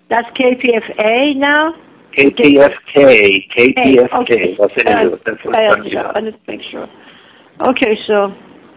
That's KPFA now? KPFK. KPFK. Okay. Los Angeles. That's what I'm talking about. I need to make sure. Okay, so...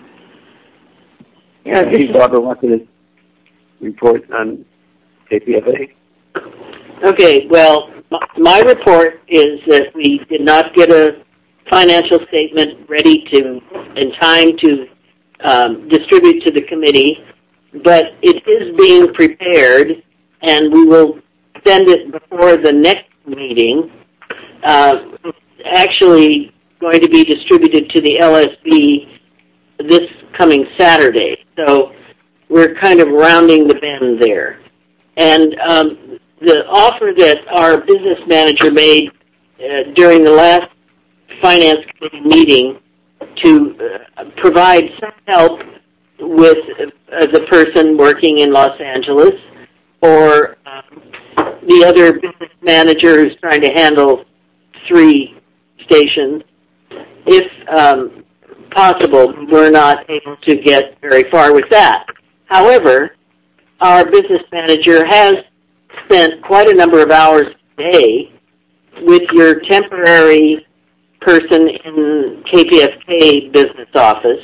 Yeah, Barbara wanted to report on KPFA. Okay, well, my report is that we did not get a financial statement ready in time to distribute to the committee, but it is being prepared, and we will send it before the next meeting. It's actually going to be distributed to the LSB this coming Saturday, so we're kind of rounding the bend there. And the offer that our business manager made during the last finance committee meeting to provide some help with the person working in Los Angeles or the other business manager who's trying to handle 3 stations. If possible, we're not able to get very far with that. However, our business manager has spent quite a number of hours a day with your temporary person in KPFK business office,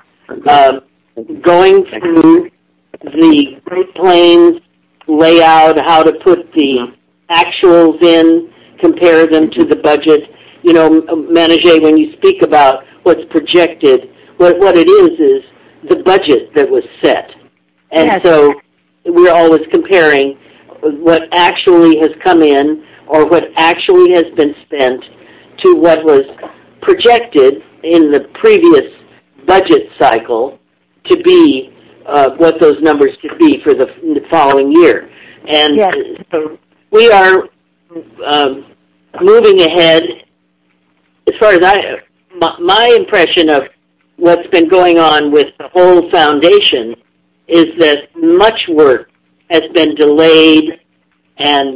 going through the Great Plains layout, how to put the actuals in, compare them to the budget. You know, Manager, when you speak about what's projected, what it is the budget that was set. And yes. So we're always comparing what actually has come in or what actually has been spent to what was projected in the previous budget cycle to be what those numbers could be for the following year. And yes. So we are moving ahead. As far as my impression of what's been going on with the whole foundation is that much work has been delayed, and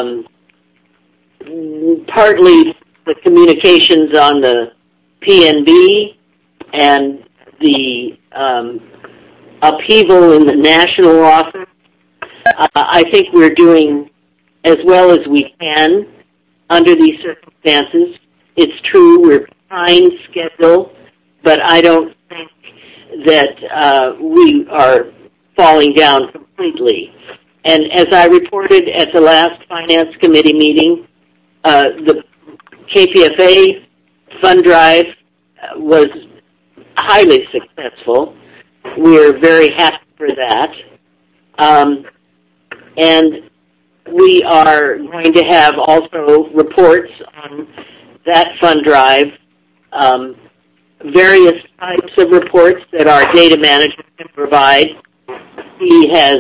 partly the communications on the PNB and the upheaval in the national office. I think we're doing as well as we can under these circumstances. It's true, we're behind schedule, but I don't think that we are falling down completely. And as I reported at the last Finance Committee meeting, the KPFA fund drive was highly successful. We're very happy for that. And we are going to have also reports on that fund drive, various types of reports that our data manager can provide. He has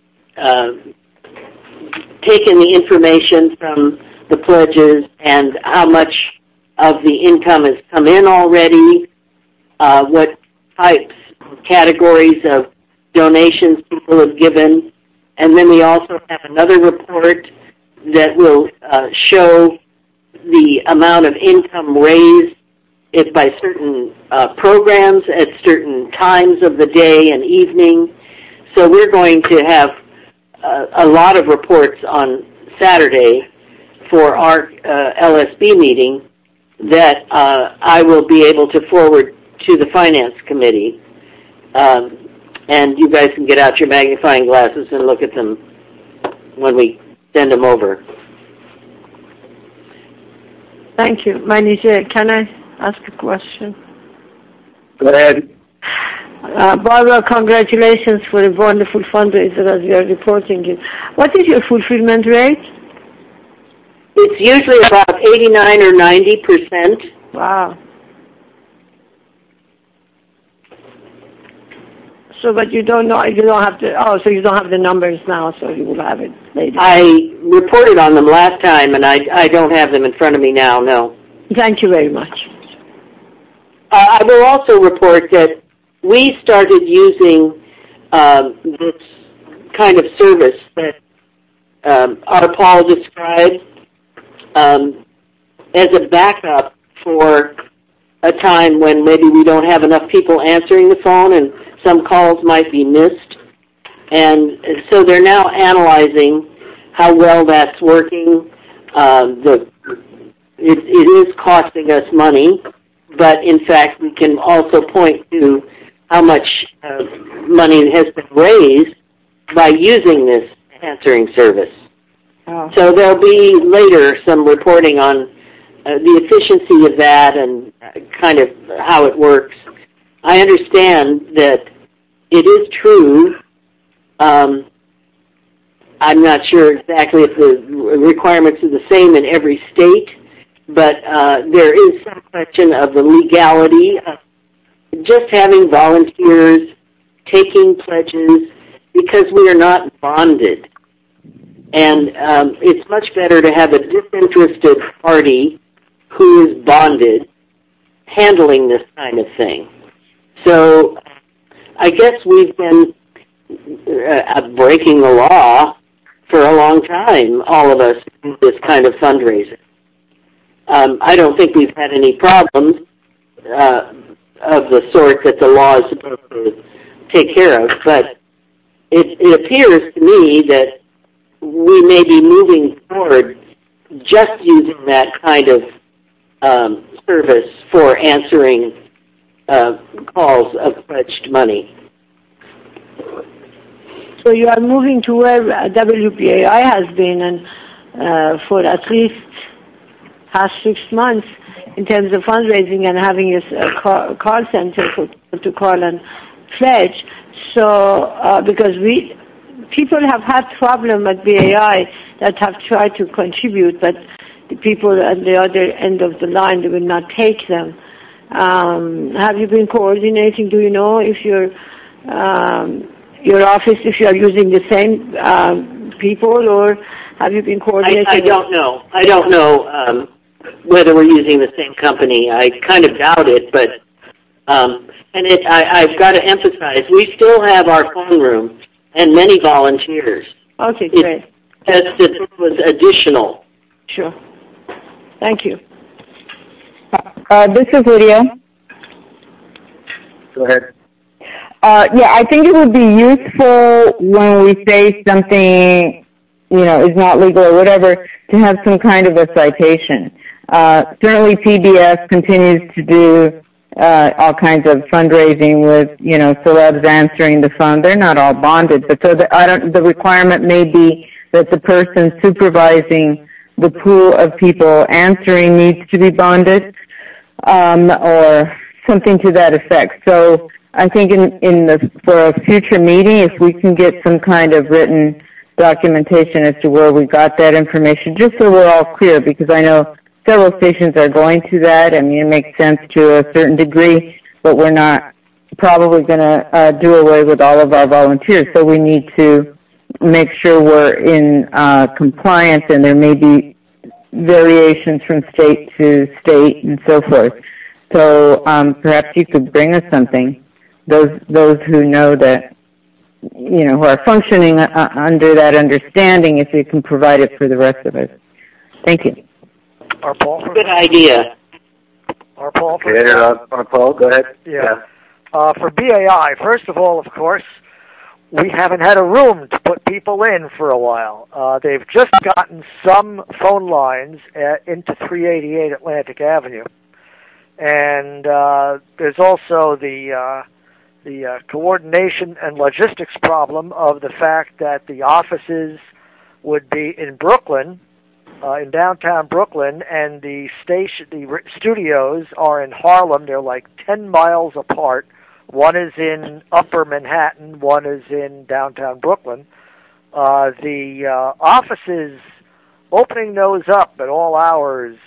taken the information from the pledges and how much of the income has come in already, what types, categories of donations people have given, and then we also have another report that will show the amount of income raised by certain programs at certain times of the day and evening. So we're going to have a lot of reports on Saturday for our LSB meeting that I will be able to forward to the Finance Committee. And you guys can get out your magnifying glasses and look at them when we send them over. Thank you. Manager, can I ask a question? Go ahead. Barbara, congratulations for a wonderful fundraiser as we are reporting it. What is your fulfillment rate? It's usually about 89 or 90%. Wow. So, but you don't know, you don't have so you don't have the numbers now, so you will have it later. I reported on them last time, and I don't have them in front of me now, no. Thank you very much. I will also report that we started using this kind of service that Paul described as a backup for a time when maybe we don't have enough people answering the phone and some calls might be missed. And so they're now analyzing how well that's working. It is costing us money, but in fact we can also point to how much money has been raised by using this answering service. Oh. So there'll be later some reporting on the efficiency of that and kind of how it works. I understand that it is true. I'm not sure exactly if the requirements are the same in every state, but there is some question of the legality of just having volunteers taking pledges because we are not bonded. And it's much better to have a disinterested party who is bonded handling this kind of thing. So I guess we've been breaking the law for a long time, all of us, in this kind of fundraising. I don't think we've had any problems of the sort that the law is supposed to take care of, but it appears to me that we may be moving toward just using that kind of service for answering calls of pledged money. So you are moving to where WPAI has been, and for at least past 6 months in terms of fundraising and having a call center for people to call and pledge. So because people have had problem at BAI that have tried to contribute, but the people at the other end of the line, they will not take them. Have you been coordinating? Do you know if your office, if you are using the same people, or have you been coordinating? I don't know. I don't know whether we're using the same company. I kind of doubt it, but I've got to emphasize, we still have our phone room and many volunteers. Okay, great. Just that it was additional. Sure. Thank you. This is Lydia. Go ahead. Yeah, I think it would be useful when we say something, is not legal or whatever, to have some kind of a citation. Certainly PBS continues to do all kinds of fundraising with, celebs answering the phone. They're not all bonded, but so the requirement may be that the person supervising the pool of people answering needs to be bonded, or something to that effect. So I think for a future meeting, if we can get some kind of written documentation as to where we got that information, just so we're all clear, because I know several stations are going to that. I mean, it makes sense to a certain degree, but we're not probably going to do away with all of our volunteers. So we need to make sure we're in compliance, and there may be variations from state to state and so forth. So perhaps you could bring us something. Those who know that, who are functioning under that understanding, if you can provide it for the rest of us. Thank you. Good idea. Paul, go ahead. Yeah. For BAI, first of all, of course, we haven't had a room to put people in for a while. They've just gotten some phone lines into 388 Atlantic Avenue. And there's also the coordination and logistics problem of the fact that the offices would be in Brooklyn, in downtown Brooklyn, and the studios are in Harlem. They're like 10 miles apart. One is in Upper Manhattan, one is in downtown Brooklyn. The offices, opening those up at all hours,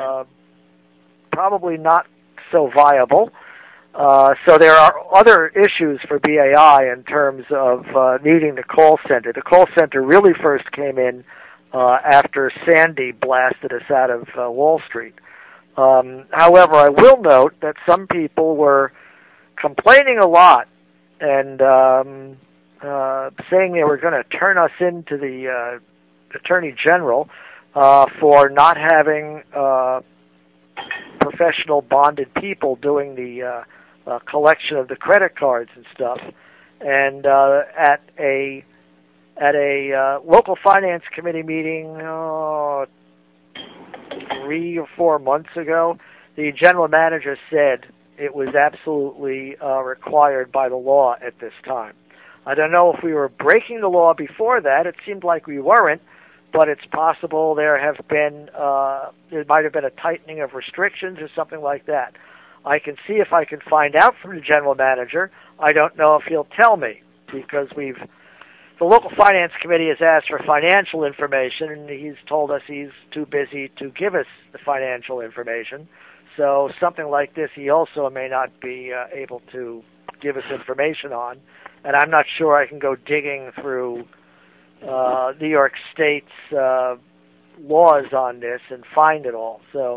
probably not so viable. So there are other issues for BAI in terms of needing the call center. The call center really first came in after Sandy blasted us out of Wall Street. However, I will note that some people were complaining a lot and saying they were going to turn us into the Attorney General for not having professional bonded people doing the collection of the credit cards and stuff. And at a at a local finance committee meeting 3 or 4 months ago, the general manager said it was absolutely required by the law at this time. I don't know if we were breaking the law before that. It seemed like we weren't, but it's possible there might have been a tightening of restrictions or something like that. I can see if I can find out from the general manager. I don't know if he'll tell me, because the local finance committee has asked for financial information, and he's told us he's too busy to give us the financial information. So something like this, he also may not be able to give us information on, and I'm not sure I can go digging through New York State's laws on this and find it all. So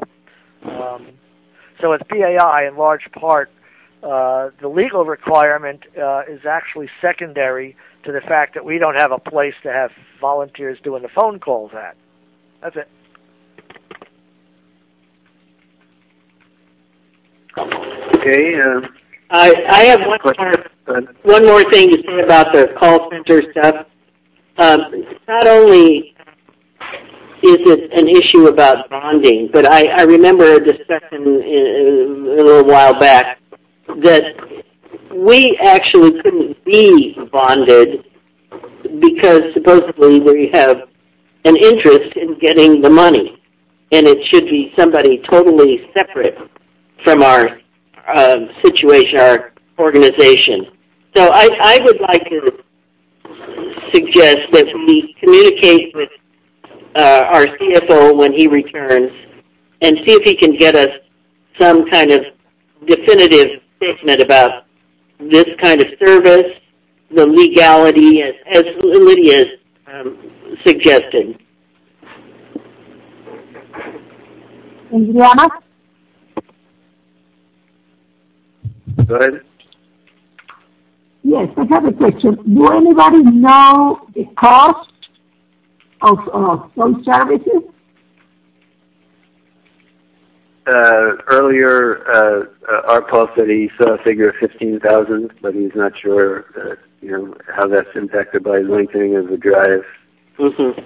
with BAI, in large part, the legal requirement is actually secondary to the fact that we don't have a place to have volunteers doing the phone calls at. That's it. Okay. I have one more thing to say about the call center stuff. Not only is it an issue about bonding, but I remember a discussion a little while back that we actually couldn't be bonded because supposedly we have an interest in getting the money, and it should be somebody totally separate from our situation, our organization. So I would like to suggest that we communicate with our CFO when he returns and see if he can get us some kind of definitive statement about this kind of service, the legality, as Lydia suggested. Indiana? Go ahead. Yes, I have a question. Do anybody know the cost of those services? Earlier, Paul said he saw a figure of 15,000, but he's not sure, how that's impacted by lengthening of the drive. Mm-hmm.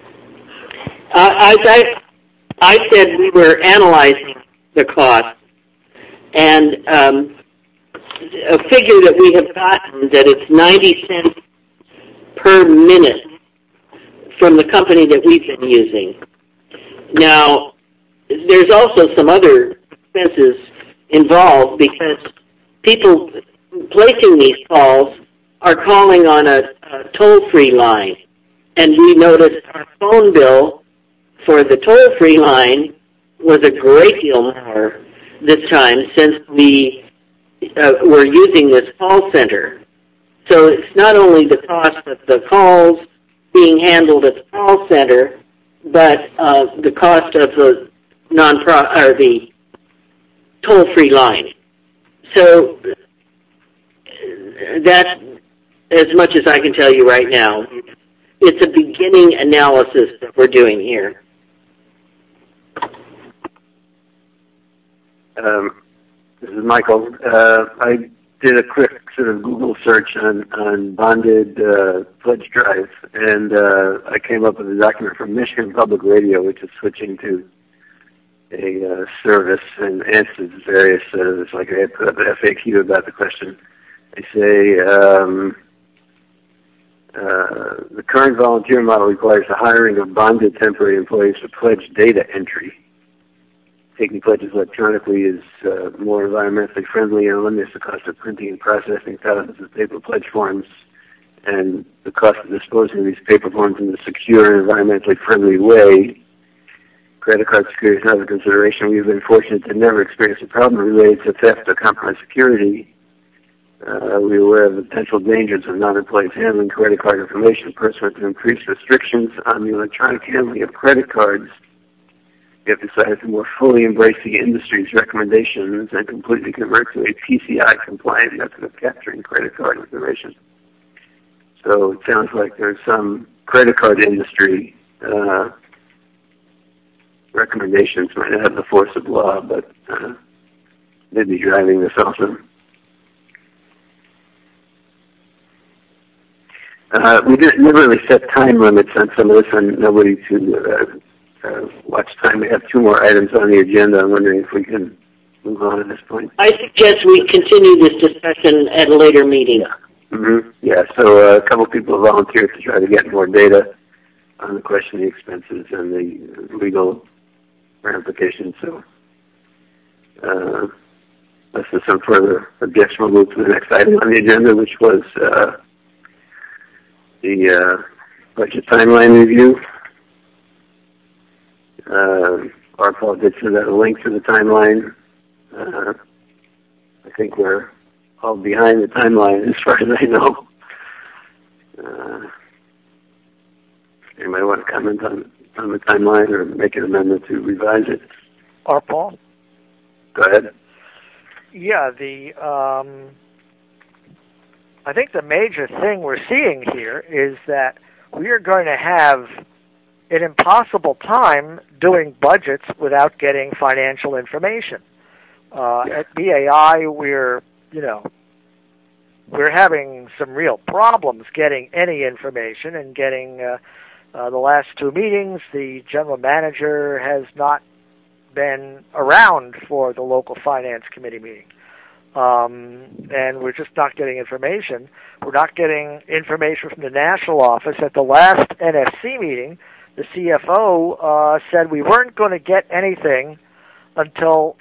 I said we were analyzing the cost, and a figure that we have gotten that it's 90 cents per minute from the company that we've been using. Now, there's also some other expenses involved because people placing these calls are calling on a toll-free line. And we noticed our phone bill for the toll-free line was a great deal more this time since we were using this call center. So it's not only the cost of the calls being handled at the call center, but the cost of the the toll-free line. So that's as much as I can tell you right now. It's a beginning analysis that we're doing here. This is Michael. I did a quick sort of Google search on bonded pledge drive, and I came up with a document from Michigan Public Radio, which is switching to a service and answers various, it's like I put up an FAQ about the question. They say the current volunteer model requires the hiring of bonded temporary employees for pledge data entry. Taking pledges electronically is more environmentally friendly and eliminates the cost of printing and processing thousands of paper pledge forms and the cost of disposing of these paper forms in a secure and environmentally friendly way. Credit card security is another consideration. We've been fortunate to never experience a problem related to theft or compromised security. We are aware of the potential dangers of non-employees handling credit card information pursuant to increased restrictions on the electronic handling of credit cards. We have decided to more fully embrace the industry's recommendations and completely convert to a PCI-compliant method of capturing credit card information. So it sounds like there's some credit card industry recommendations might not have the force of law, but they'd be driving this also. We never really set time limits on some of this, and nobody to watch time. We have 2 more items on the agenda. I'm wondering if we can move on at this point. I suggest we continue this discussion at a later meeting. Yeah, so a couple people have volunteered to try to get more data on the question of the expenses and the legal ramifications. So unless there's some further objection, we'll move to the next item on the agenda, which was the budget timeline review. Paul did send out a link to the timeline. I think we're all behind the timeline as far as I know. Anybody want to comment on the timeline or make an amendment to revise it? Paul? Go ahead. Yeah, I think the major thing we're seeing here is that we are going to have an impossible time doing budgets without getting financial information. At BAI, we're having some real problems getting any information and getting the last 2 meetings. The general manager has not been around for the local finance committee meeting. And we're just not getting information. We're not getting information from the national office. At the last NFC meeting, the CFO said we weren't going to get anything until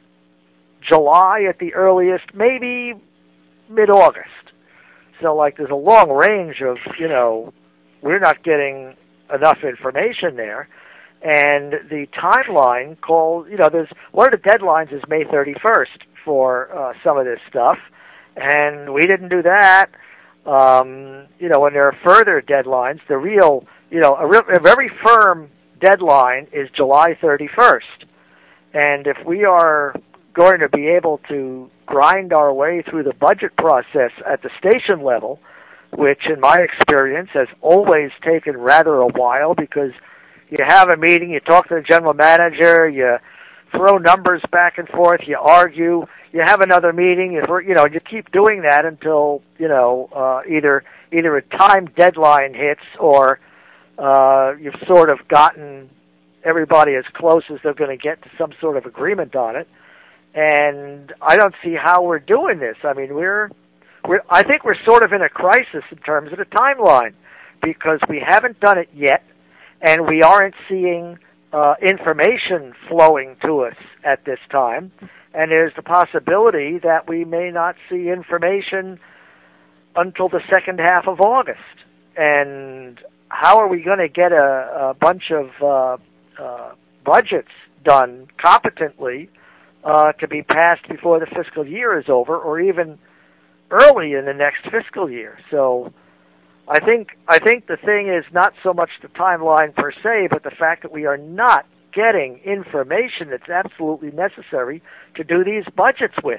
July at the earliest, maybe mid-August. So, there's a long range of, we're not getting enough information there. And the timeline there's one of the deadlines is May 31st for some of this stuff, and we didn't do that. When there are further deadlines, the real, a very firm deadline is July 31st. And if we are going to be able to grind our way through the budget process at the station level, which in my experience has always taken rather a while because you have a meeting, you talk to the general manager, you throw numbers back and forth, you argue, you have another meeting, you keep doing that until, either a time deadline hits or you've sort of gotten everybody as close as they're going to get to some sort of agreement on it. And I don't see how we're doing this. I mean, I think we're sort of in a crisis in terms of the timeline because we haven't done it yet, and we aren't seeing information flowing to us at this time. And there's the possibility that we may not see information until the second half of August. And how are we going to get a bunch of budgets done competently to be passed before the fiscal year is over, or even early in the next fiscal year? So I think the thing is not so much the timeline per se, but the fact that we are not getting information that's absolutely necessary to do these budgets with.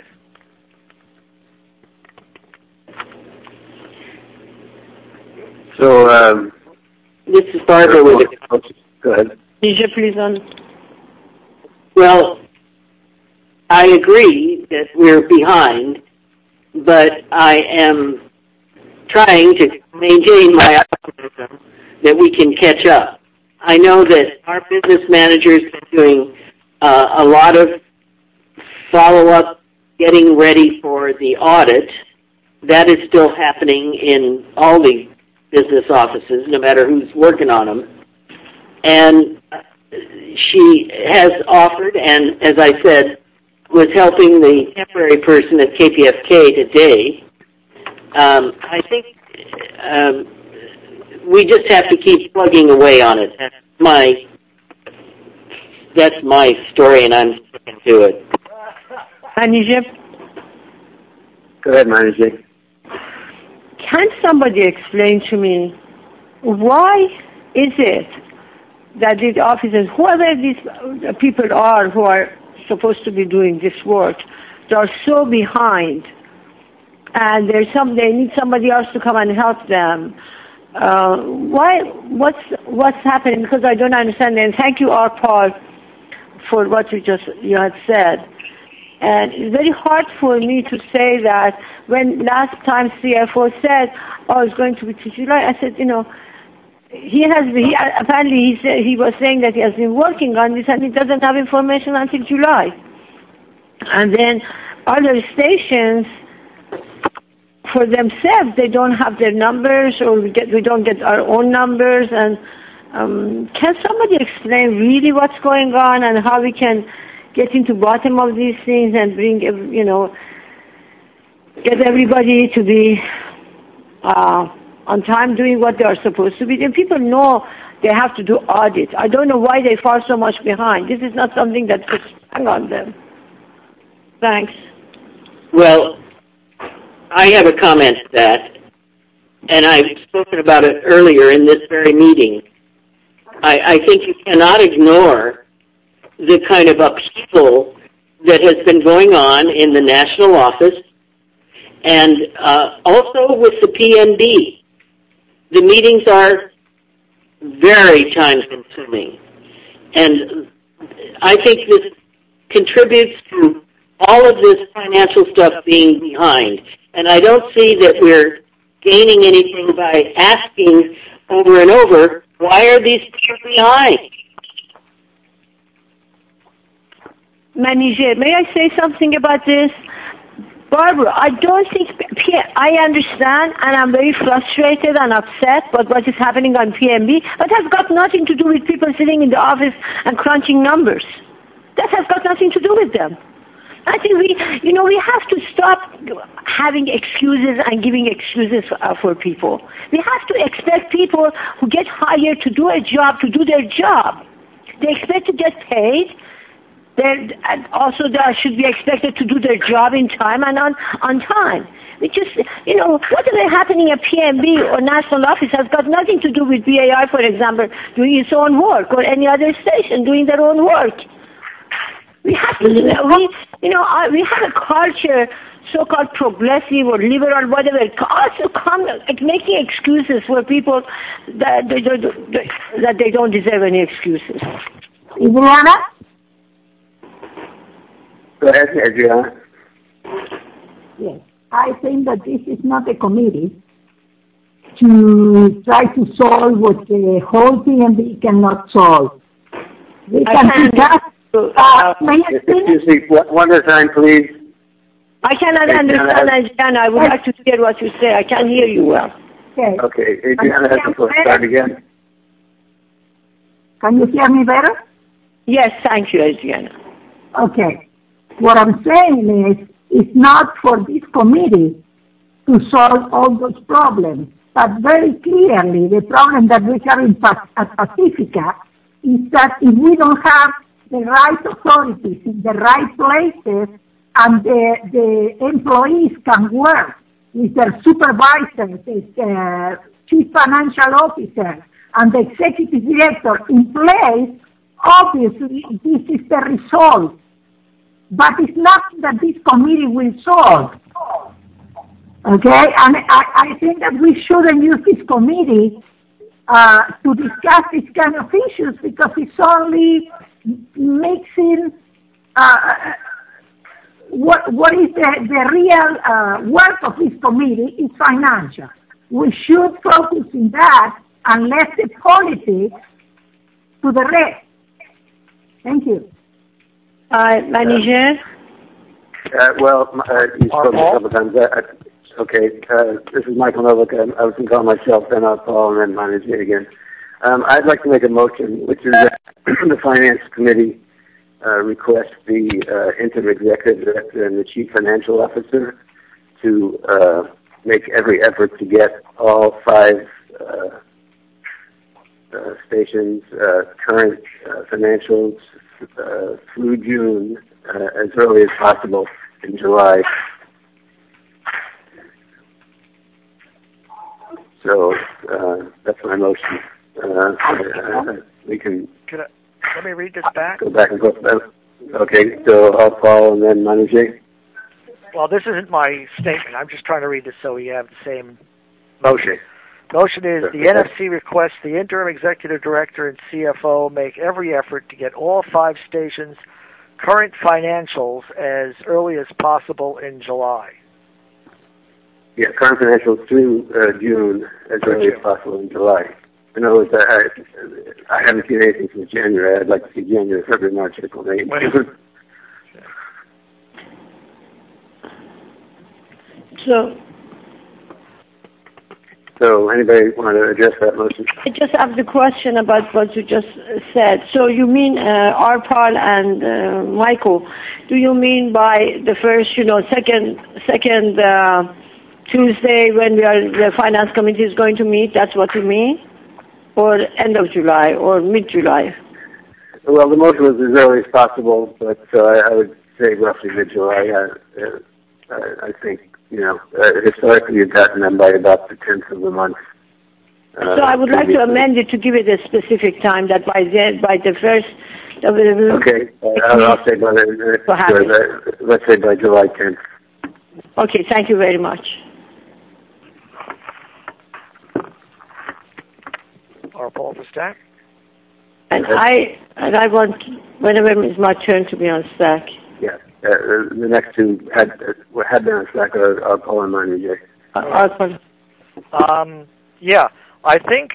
So this is Barbara with it. Go ahead. Please on. Well, I agree that we're behind, but I am trying to maintain my optimism that we can catch up. I know that our business managers are doing a lot of follow-up, getting ready for the audit. That is still happening in all the business offices, no matter who's working on them. And she has offered, and as I said, was helping the temporary person at KPFK today. I think we just have to keep plugging away on it. That's my story, and I'm sticking to it. Manijib? Go ahead, Manijib. Can somebody explain to me why is it that these officers, whoever these people are who are supposed to be doing this work, they are so behind, and they need somebody else to come and help them. What's happening? Because I don't understand. And thank you, R. Paul, for what you had said. And it's very hard for me to say that when last time CFO said, it's going to be to July, I said, apparently he was saying that he has been working on this and he doesn't have information until July. And then other stations, for themselves, they don't have their numbers, or we don't get our own numbers. And can somebody explain really what's going on and how we can get into bottom of these things and bring, get everybody to be on time doing what they are supposed to be? And people know they have to do audits. I don't know why they fall so much behind. This is not something that puts hang on them. Thanks. Well, I have a comment to that, and I've spoken about it earlier in this very meeting. I think you cannot ignore the kind of upheaval that has been going on in the national office and also with the PNB. The meetings are very time-consuming, and I think this contributes to all of this financial stuff being behind. And I don't see that we're gaining anything by asking over and over, why are these people behind? Manager, may I say something about this? Barbara, I don't think, I understand and I'm very frustrated and upset about what is happening on PNB, but it has got nothing to do with people sitting in the office and crunching numbers. That has got nothing to do with them. I think we have to stop having excuses and giving excuses for people. We have to expect people who get hired to do a job to do their job. They expect to get paid. And also they should be expected to do their job in time and on time. We just, whatever happening at PNB or national office has got nothing to do with BAI, for example, doing its own work, or any other station doing their own work. We have to, we have a culture, so-called progressive or liberal, whatever, also making excuses for people that they don't deserve any excuses. Adriana? Go ahead, Adriana. Yes. I think that this is not a committee to try to solve what the whole PNB cannot solve. We can discuss. Excuse me, one more time, please. I cannot understand, Adriana. I would like to hear what you say. I can't hear you well. Okay, Adriana has to start again. Can you hear me better? Yes, thank you, Adriana. Okay. What I'm saying is, it's not for this committee to solve all those problems, but very clearly the problem that we have at Pacifica is that if we don't have the right authorities in the right places and the employees can work with their supervisors, the chief financial officer, and the executive director in place, obviously this is the result. But it's not that this committee will solve. Okay? And I think that we shouldn't use this committee to discuss these kind of issues because it's only mixing what is the real work of this committee is financial. We should focus on that and let the politics to the rest. Thank you. Manager? You spoke a couple times. Okay, this is Michael Novak. I was going to call myself, then I'll call, and then Manager again. I'd like to make a motion, which is that the Finance Committee request the interim executive director and the chief financial officer to make every effort to get all 5 stations' current financials through June as early as possible in July. So that's my motion. We can. Let me read this back. Go back and forth. Okay, so I'll call and then Manager. Well, this isn't my statement. I'm just trying to read this so we have the same motion. Motion is the NFC requests the interim executive director and CFO make every effort to get all 5 stations' current financials as early as possible in July. Yeah, current financials through June as early as possible in July. In other words, I haven't seen anything since January. I'd like to see January, February, March, April, May. So anybody want to address that motion? I just have the question about what you just said. So you mean, Arpal and Michael, do you mean by the first, second Tuesday when the Finance Committee is going to meet, that's what you mean? Or end of July or mid-July? Well, the motion was as early as possible, but I would say roughly mid-July. I think, historically you've gotten them by about the 10th of the month. So I would like to amend it to give it a specific time, that by the first... Okay, I'll say let's say by July 10th. Okay, thank you very much. Arpal for stack. And I want, whenever it's my turn to be on stack. Yeah, the next two had been on stack are Paul and mine, Jay. Yeah, I think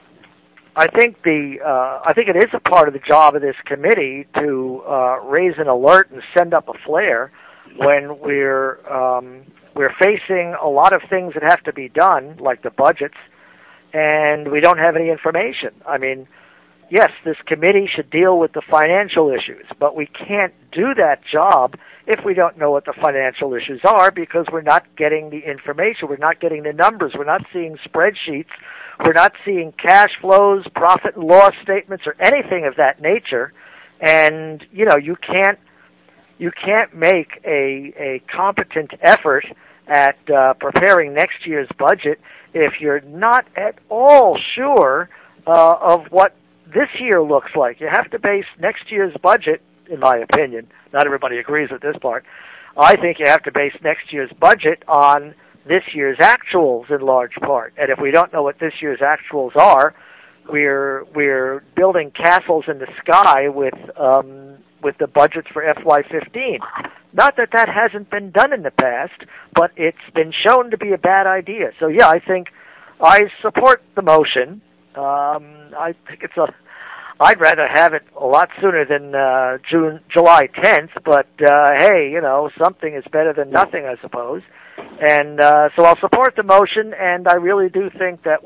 it is a part of the job of this committee to raise an alert and send up a flare when we're facing a lot of things that have to be done, like the budgets, and we don't have any information. I mean, yes, this committee should deal with the financial issues, but we can't do that job if we don't know what the financial issues are, because we're not getting the information, we're not getting the numbers, we're not seeing spreadsheets, we're not seeing cash flows, profit and loss statements, or anything of that nature. And you can't make a competent effort at preparing next year's budget if you're not at all sure of what this year looks like. You have to base next year's budget, in my opinion. Not everybody agrees with this part. I think you have to base next year's budget on this year's actuals in large part. And if we don't know what this year's actuals are, we're building castles in the sky with the budgets for FY15. Not that that hasn't been done in the past, but it's been shown to be a bad idea. So yeah, I think I support the motion. I think I'd rather have it a lot sooner than July 10th, but hey, something is better than nothing, I suppose. And so I'll support the motion, and I really do think that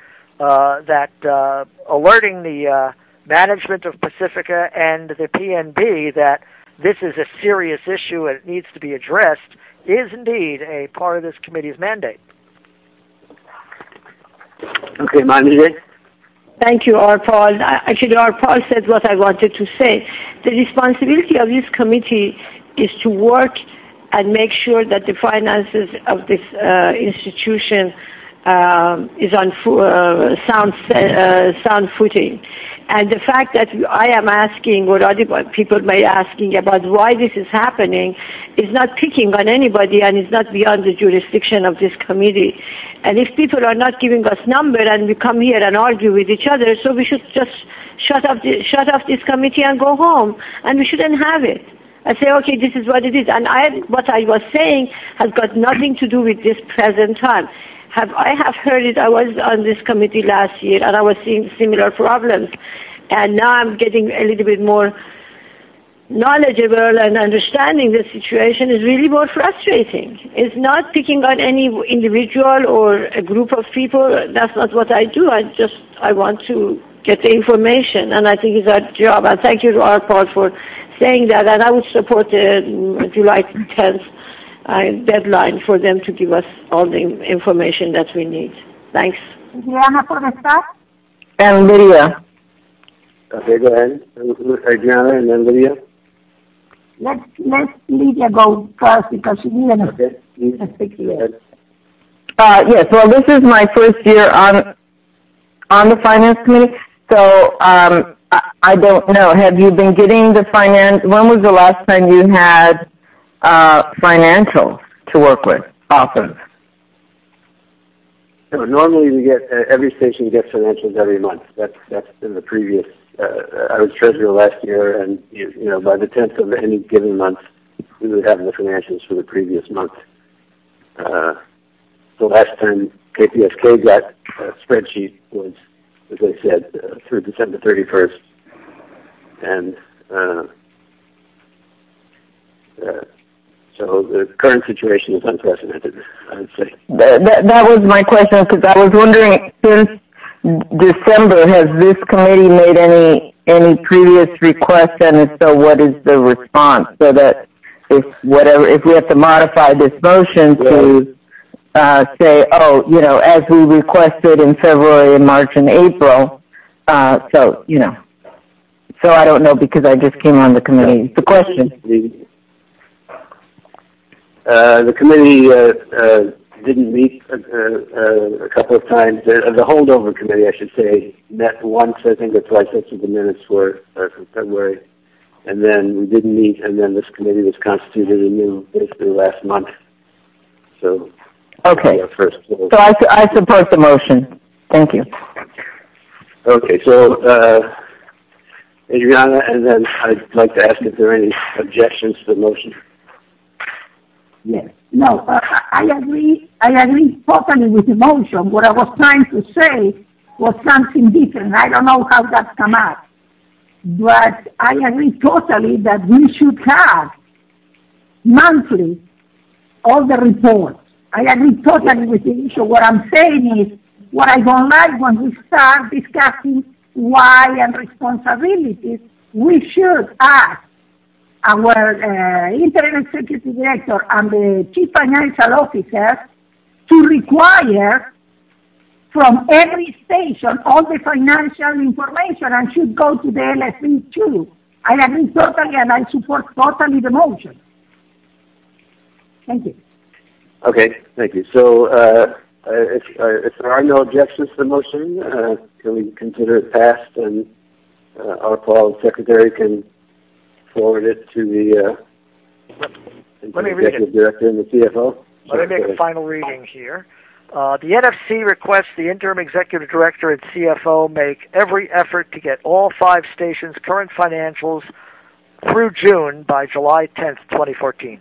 alerting the management of Pacifica and the PNB that this is a serious issue and it needs to be addressed is indeed a part of this committee's mandate. Okay, Manjay. Thank you, Arpal. Actually, Arpal said what I wanted to say. The responsibility of this committee is to work and make sure that the finances of this institution is on sound footing. And the fact that I am asking, or other people may be asking about why this is happening, is not picking on anybody and is not beyond the jurisdiction of this committee. And if people are not giving us number and we come here and argue with each other, so we should just shut off this committee and go home, and we shouldn't have it. I say, okay, this is what it is. And what I was saying has got nothing to do with this present time. I have heard it. I was on this committee last year, and I was seeing similar problems. And now I'm getting a little bit more knowledgeable and understanding the situation is really more frustrating. It's not picking on any individual or a group of people. That's not what I do. I want to get the information, and I think it's our job. And thank you to Arpal for saying that, and I would support the July 10th deadline for them to give us all the information that we need. Thanks. Adriana for the staff? And Lydia. Okay, go ahead. Adriana and then Lydia. Let's Lydia go first because she didn't speak yet. Yes, well, this is my first year on the Finance Committee, so I don't know. Have you been getting the finance? When was the last time you had financials to work with off of? So normally we get every station gets financials every month. That's been the previous I was treasurer last year, and by the 10th of any given month, we would have the financials for the previous month. The last time KPSK got a spreadsheet was, as I said, through December 31st, and so the current situation is unprecedented, I would say. That was my question, because I was wondering, since December, has this committee made any previous requests, and if so, what is the response? So that if we have to modify this motion to say, as we requested in February, March, and April, so I don't know, because I just came on the committee. The question. The committee didn't meet a couple of times. The holdover committee, I should say, met once, I think, or twice. That's what the minutes were from February. And then we didn't meet, and then this committee was constituted anew basically last month. So, okay. So I support the motion. Thank you. Okay, so Adriana, and then I'd like to ask if there are any objections to the motion. Yes. No, I agree totally with the motion. What I was trying to say was something different. I don't know how that come out. But I agree totally that we should have monthly all the reports. I agree totally with the issue. What I'm saying is, what I don't like when we start discussing why and responsibilities, we should ask our interim executive director and the chief financial officer to require from every station all the financial information, and should go to the LSE too. I agree totally, and I support totally the motion. Thank you. Okay, thank you. So if there are no objections to the motion, can we consider it passed, and our Paul secretary can forward it to the executive director and the CFO? Let me make a final reading here. The NFC requests the interim executive director and CFO make every effort to get all 5 stations' current financials through June by July 10th, 2014.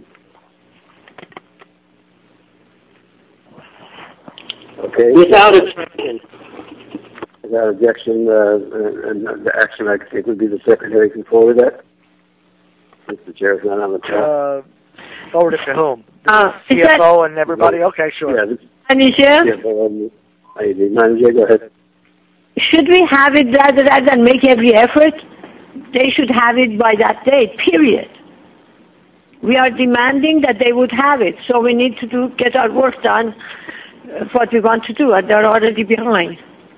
Okay. Without objection. Without objection, and the action I think would be the secretary can forward that. Since the chair is not on the top. Forward it to whom? CFO and everybody? Okay, sure. Manager? Manager, go ahead. Should we have it rather than make every effort? They should have it by that date, period. We are demanding that they would have it, so we need to get our work done, what we want to do, and they're already behind.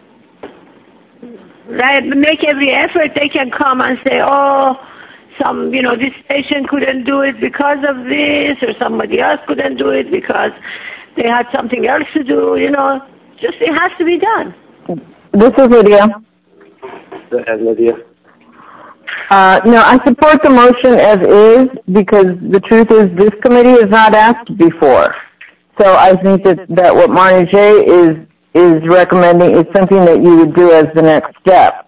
Right? Make every effort. They can come and say, this station couldn't do it because of this, or somebody else couldn't do it because they had something else to do, just it has to be done. This is Lydia. Go ahead, Lydia. No, I support the motion as is, because the truth is this committee has not asked before. So I think that what Marnie is recommending is something that you would do as the next step.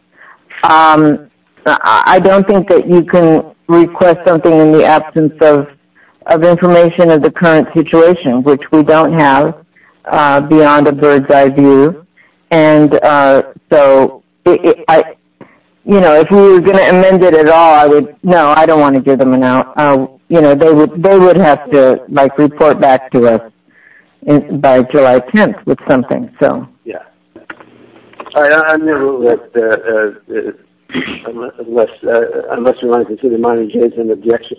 I don't think that you can request something in the absence of information of the current situation, which we don't have beyond a bird's eye view. And so, if we were going to amend it at all, I don't want to give them an out. They would have to report back to us by July 10th with something. So yeah. I'm never that. Unless you want to consider Monty J's an objection,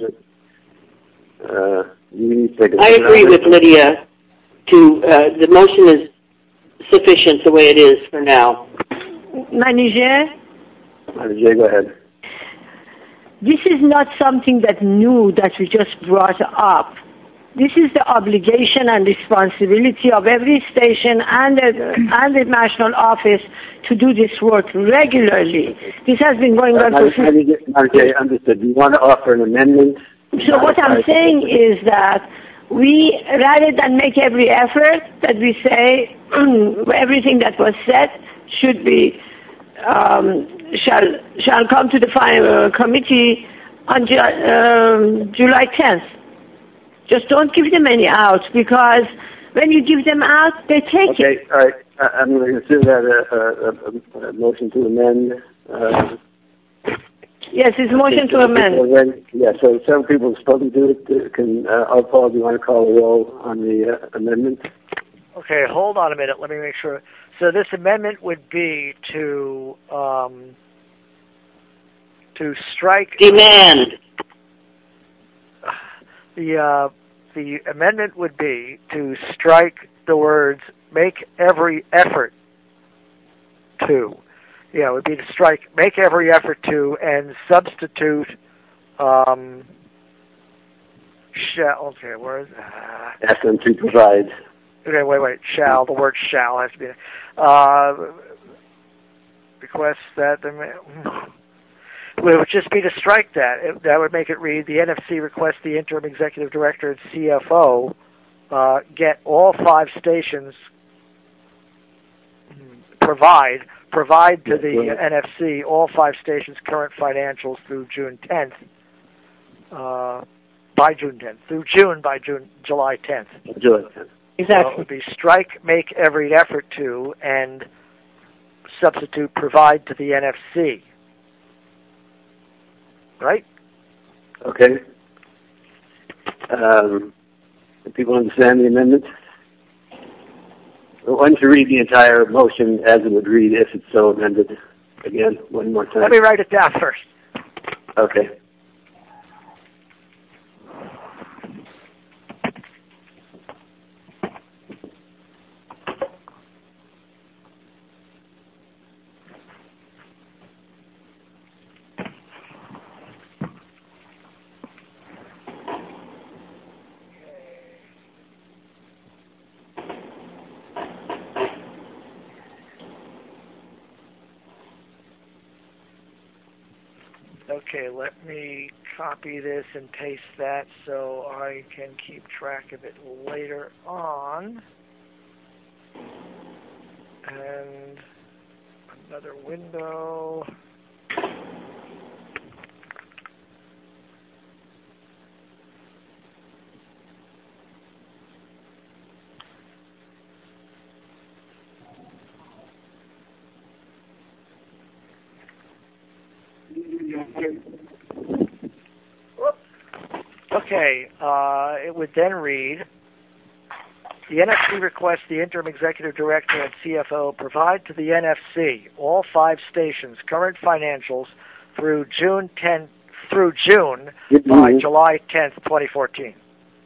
you need to take I agree with Lydia. The motion is sufficient the way it is for now. Manager, go ahead. This is not something that we just brought up. This is the obligation and responsibility of every station and the national office to do this work regularly. This has been going on for... Understood. Do you want to offer an amendment? So what I'm saying is that we, rather than make every effort, that we say everything that was said should shall come to the committee on July 10th. Just don't give them any out, because when you give them out, they take it. Okay, all right. I'm going to consider that a motion to amend. Yes, it's a motion to amend. Yeah, so some people have spoken to it. Paul, do you want to call the roll on the amendment? Okay, hold on a minute. Let me make sure. So this amendment would be to strike... Demand. The amendment would be to strike the words "make every effort to." Yeah, it would be to strike "make every effort to" and substitute shall. Okay, where is ask them to provide. Okay, wait. Shall, the word "shall" has to be request that the. It would just be to strike that. That would make it read, the NFC requests the interim executive director and CFO get all 5 stations, provide to the NFC all 5 stations' current financials through June 10th, by June 10th, July 10th. July 10th. Exactly. So it would be strike, make every effort to, and substitute provide to the NFC. Right? Okay. Do people understand the amendment? Why don't you read the entire motion as it would read if it's so amended again, one more time? Let me write it down first. Okay. Okay, let me copy this and paste that so I can keep track of it later on. And another window. Okay, it would then read, the NFC requests the interim executive director and CFO provide to the NFC all 5 stations' current financials through June by July 10th, 2014.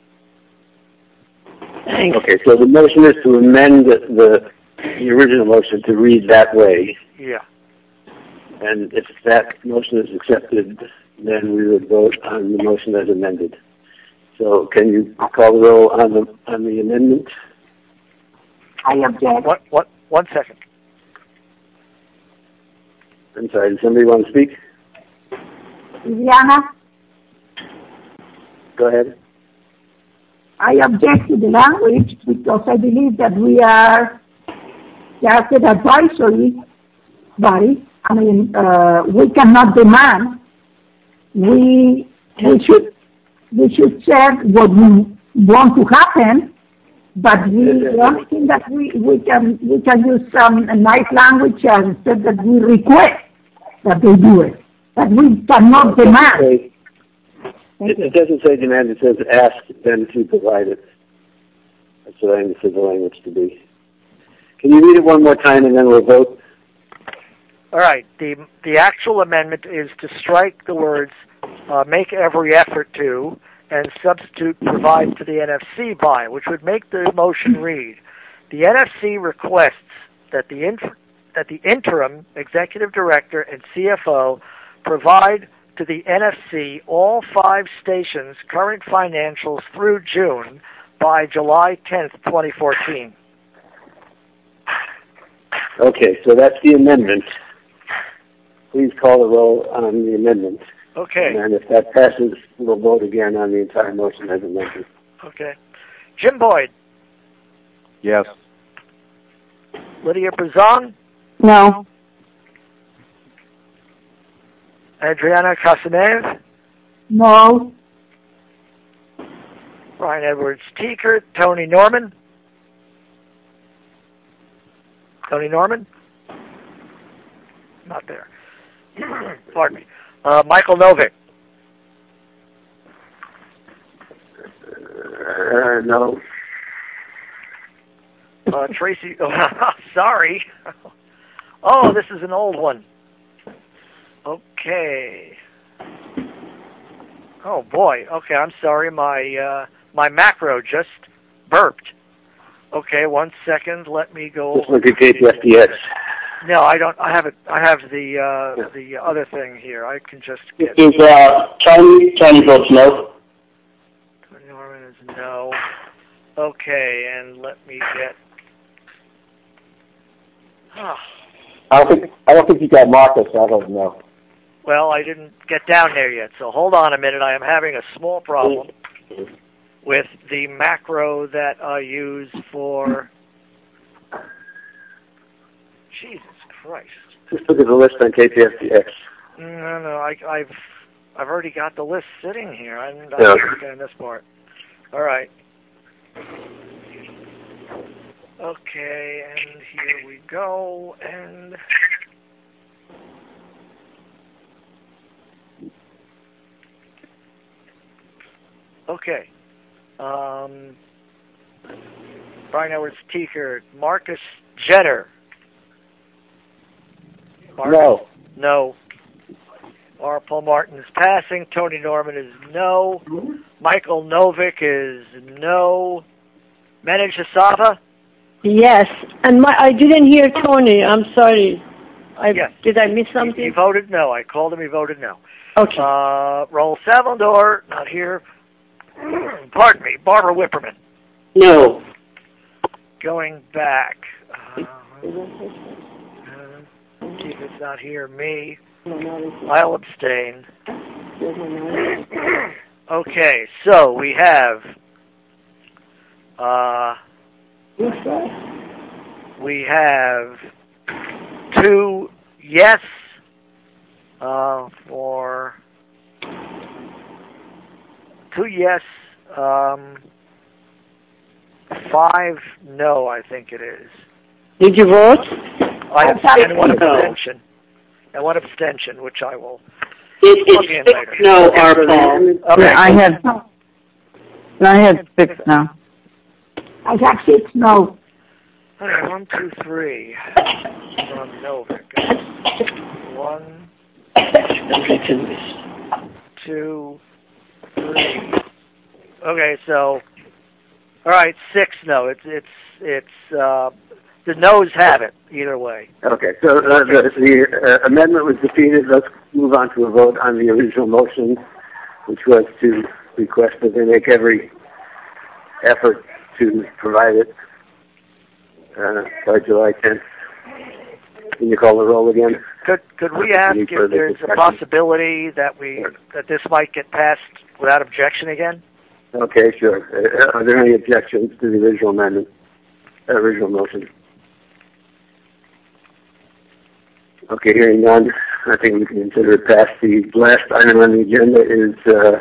Thanks. Okay, so the motion is to amend the original motion to read that way. Yeah. And if that motion is accepted, then we would vote on the motion as amended. So can you call the roll on the amendment? I object. What? 1 second. I'm sorry, does somebody want to speak? Liliana, Go ahead. I object to the language because I believe that we are just an advisory body. I mean, we cannot demand. We should say what we want to happen, but the only thing that we can use some nice language and say that we request that they do it, but we cannot demand. It doesn't say demand, it says ask them to provide it. That's what I understood the language to be. Can you read it one more time and then we'll vote? All right. The actual amendment is to strike the words make every effort to and substitute provide to the NFC by, which would make the motion read, the NFC requests that the interim executive director and CFO provide to the NFC all 5 stations' current financials through June by July 10th, 2014. Okay, so that's the amendment. Please call the roll on the amendment. Okay. And if that passes, we'll vote again on the entire motion as amended. Okay. Jim Boyd. Yes. Lydia Brazon. No. Adriana Casaneve? No. Brian Edwards Teekert. Tony Norman? Tony Norman? Not there. Pardon me. Michael Novick? No. Tracy, sorry. Oh, this is an old one. Okay. Oh boy. Okay, I'm sorry. My macro just burped. Okay, 1 second. Let me go. Just look at KPFDX. No, I don't. I have it. I have the other thing here. I can just get. Is Tony votes no? Tony Norman is no. Okay, and let me get. I don't think you got Marcus. I don't know. Well, I didn't get down there yet, so hold on a minute. I am having a small problem with the macro that I use for. Jesus Christ! Just look at the list on KPFDX. No, I've already got the list sitting here. I'm not getting this part. All right. Okay, and here we go, and okay. Brian Edwards Teekert, Marcus Jenner. No. No. R. Paul Martin is passing. Tony Norman is no. Michael Novick is no. Menej Hasava? Yes, and I didn't hear Tony. I'm sorry. Yes. Did I miss something? He voted no. I called him. He voted no. Okay. Raul Savaldor, not here. Pardon me. Barbara Whipperman. No. Going back. David's not here. Me. I'll abstain. Okay, so we have two yes for two yes, 5 no, I think it is. Did you vote? And one abstention. And one abstention, which I will plug in later. No, R. Paul. Okay. Yeah, I have 6 now. I have 6 no. Okay, 1, 2, 3. On Novick. 1, 2, 3. Okay, so all right, 6 no. It's the noes have it either way. Okay, so the amendment was defeated. Let's move on to a vote on the original motion, which was to request that they make every effort to provide it by July 10th. Can you call the roll again? Could we ask if there's a possibility that this might get passed without objection again? Okay, sure. Are there any objections to the original amendment, original motion? Okay, hearing none, I think we can consider it passed. The last item on the agenda is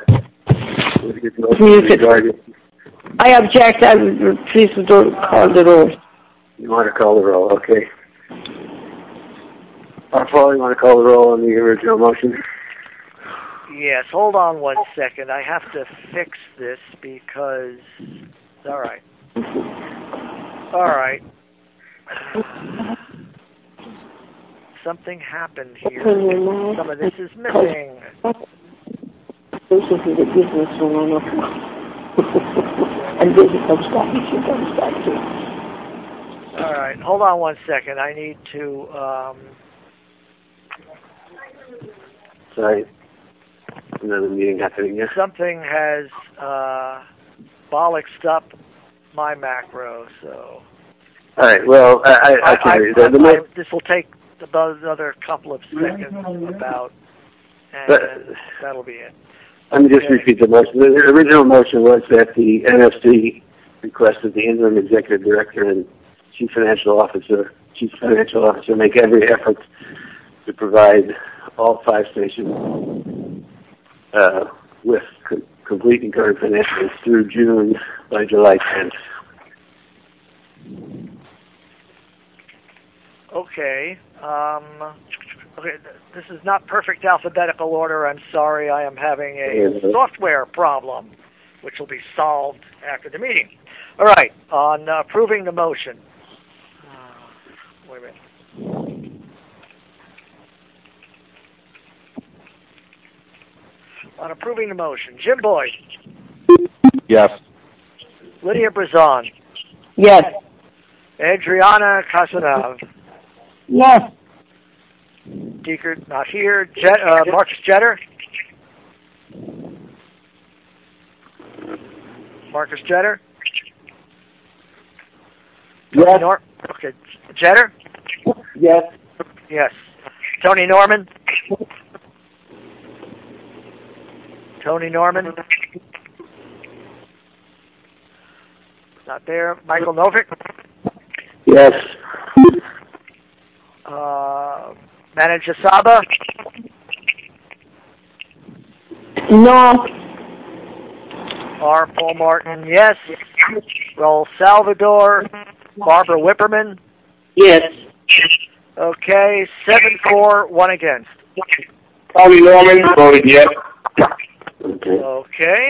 I object. Please don't call the roll. You want to call the roll, okay. Paul, you want to call the roll on the original motion? Yes, hold on 1 second. I have to fix this because... All right. All right. Something happened here. Some of this is missing. All right, hold on 1 second. I need to... Sorry. Another meeting happening here. Something has bollocksed up my macro, so... All right, well, this will take about another couple of seconds about, and that'll be it. Let me just repeat the motion. The original motion was that the NFC requested the interim executive director and chief financial officer make every effort to provide all 5 stations with complete and current financials through June by July 10th. Okay. Okay. This is not perfect alphabetical order. I'm sorry. I am having a software problem, which will be solved after the meeting. All right. On approving the motion. Wait a minute. On approving the motion, Jim Boyd. Yes. Lydia Brazon. Yes. Adriana Casanov. Yes. Diekert, not here. Marcus Jeter. Marcus Jeter. Yes. Okay. Jeter. Yes. Yes. Tony Norman. Tony Norman. Not there. Michael Novick. Yes. Manager Saba. No. R. Paul Martin, yes. Raul Salvador. Barbara Whipperman. Yes. Okay, 7-4, 1 against. Tony Norman voted yes. Okay.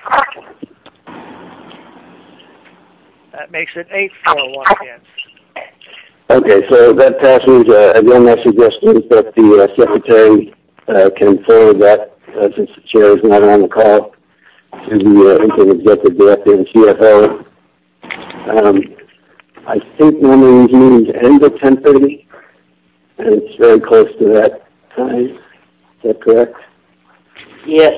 That makes it 8-4, 1 against. Okay, so that passes. Again, my suggestion is that the secretary can forward that, since the chair is not on the call, to the interim executive director and CFO. I think normally these meetings end at 10:30, and it's very close to that time. Is that correct? Yes.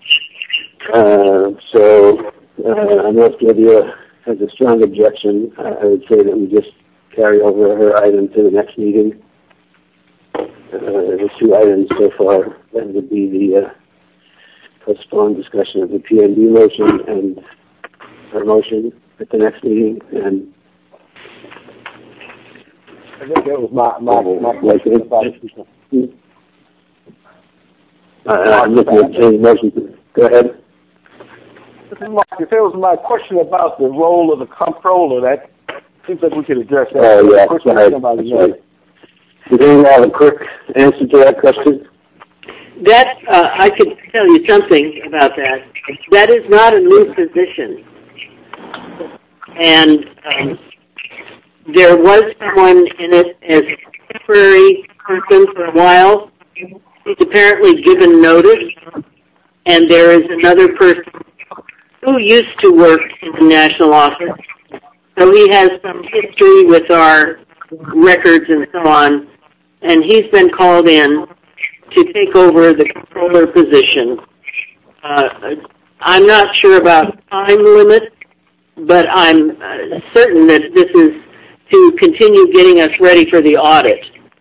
So unless Lydia has a strong objection, I would say that we just carry over her item to the next meeting. The 2 items so far, that would be the postponed discussion of the PND motion and her motion at the next meeting. And I think that was my question about it. I'm looking at change motion. Go ahead. If there was my question about the role of the comptroller, that seems like we could address that. Oh, yeah, that's right. Does anyone have a quick answer to that question? That, I could tell you something about that. That is not a new position. And there was someone in it as a temporary person for a while. He's apparently given notice. And there is another person who used to work in the national office. So he has some history with our records and so on. And he's been called in to take over the controller position. I'm not sure about time limit, but I'm certain that this is to continue getting us ready for the audit.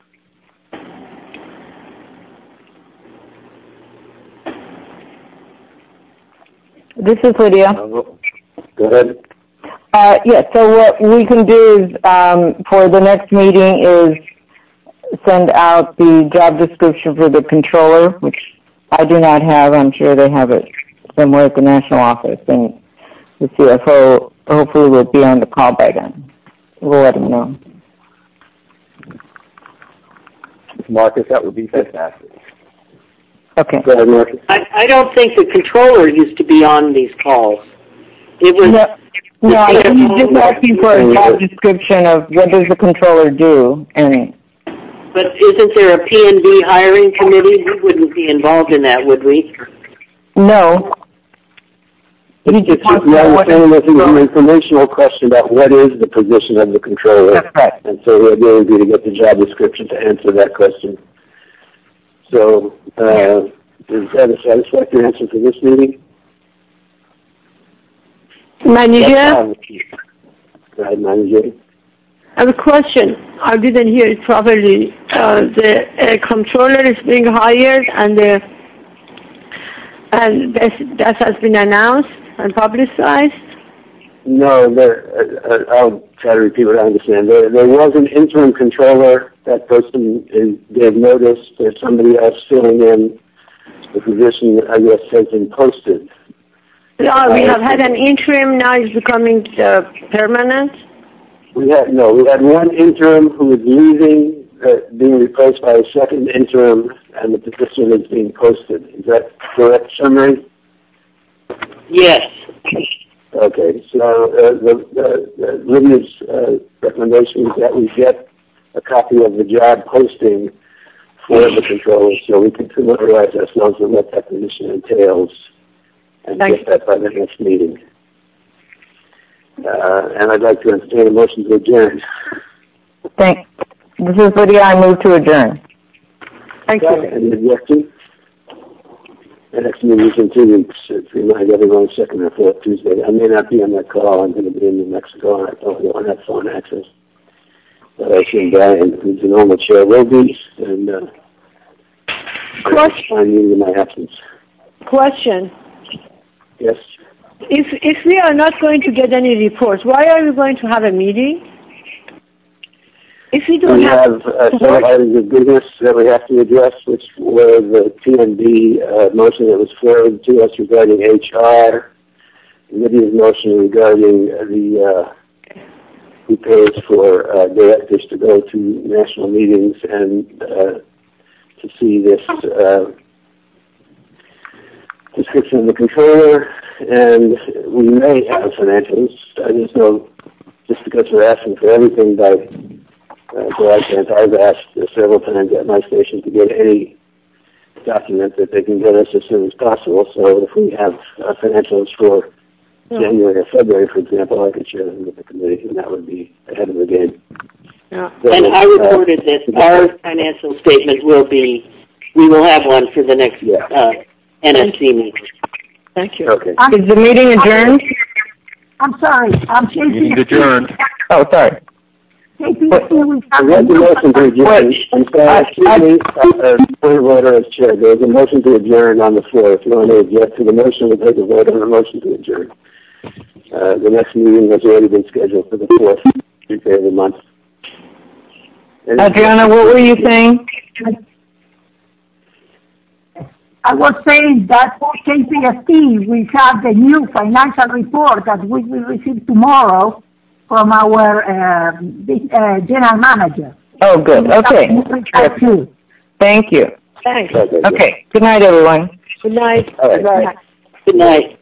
This is Lydia. Go ahead. So what we can do is, for the next meeting, is send out the job description for the controller, which I do not have. I'm sure they have it somewhere at the national office, and the CFO hopefully will be on the call by then. We'll let him know. Marcus, that would be fantastic. Okay. Go ahead, Marcus. I don't think the controller used to be on these calls. It was... No, I think he's just asking for a job description of what does the controller do, and... But isn't there a P&B hiring committee? We wouldn't be involved in that, would we? No. He just wants to know what is an informational question about what is the position of the controller. That's right. And so the idea would be to get the job description to answer that question. So, is that a satisfactory answer for this meeting? Manager? Go ahead, Manager. I have a question. I didn't hear it properly. The controller is being hired, and that has been announced and publicized. No, I'll try to repeat what I understand. There was an interim controller. That person gave notice. There's somebody else filling in the position that I guess has been posted. No, we have had an interim. Now it's becoming permanent. We had one interim who is leaving, being replaced by a second interim, and the position is being posted. Is that correct summary? Yes. Okay, so Lydia's recommendation is that we get a copy of the job posting for the controller so we can familiarize ourselves with what that position entails and get that by the next meeting. And I'd like to entertain a motion to adjourn. Thanks. This is Lydia. I move to adjourn. Thank you. Any objection? The next meeting is in 2 weeks. To remind everyone, second or fourth Tuesday. I may not be on that call. I'm going to be in New Mexico, and I don't have phone access. But I assume Brian, who's the normal chair, will be. And find you in my absence. Question. Yes. If we are not going to get any reports, why are we going to have a meeting? If we don't have several items of business that we have to address, which were the TND motion that was forwarded to us regarding HR, Lydia's motion regarding the who pays for directors to go to national meetings and to see this description of the controller, and we may have financials. I just know, just because we're asking for everything by I've asked several times at my station to get any document that they can get us as soon as possible. So if we have financials for January or February, for example, I could share them with the committee, and that would be ahead of the game. Yeah. So, and I reported that our financial statement we will have one for the next NSC meeting. Thank you. Okay. Is the meeting adjourned? I'm sorry. Meeting adjourned. Oh, sorry. We have the motion to adjourn. I'm sorry, excuse me, point of order as chair. There's a motion to adjourn on the floor. If you want to object to the motion, we'll take a vote on the motion to adjourn. The next meeting has already been scheduled for the 4th Tuesday of the month. Adriana, what were you saying? I was saying that for KPFT, we have the new financial report that we will receive tomorrow from our general manager. Oh, good. Okay. Thank you. Thanks. Okay. Good night, everyone. Good night. All right. Good night.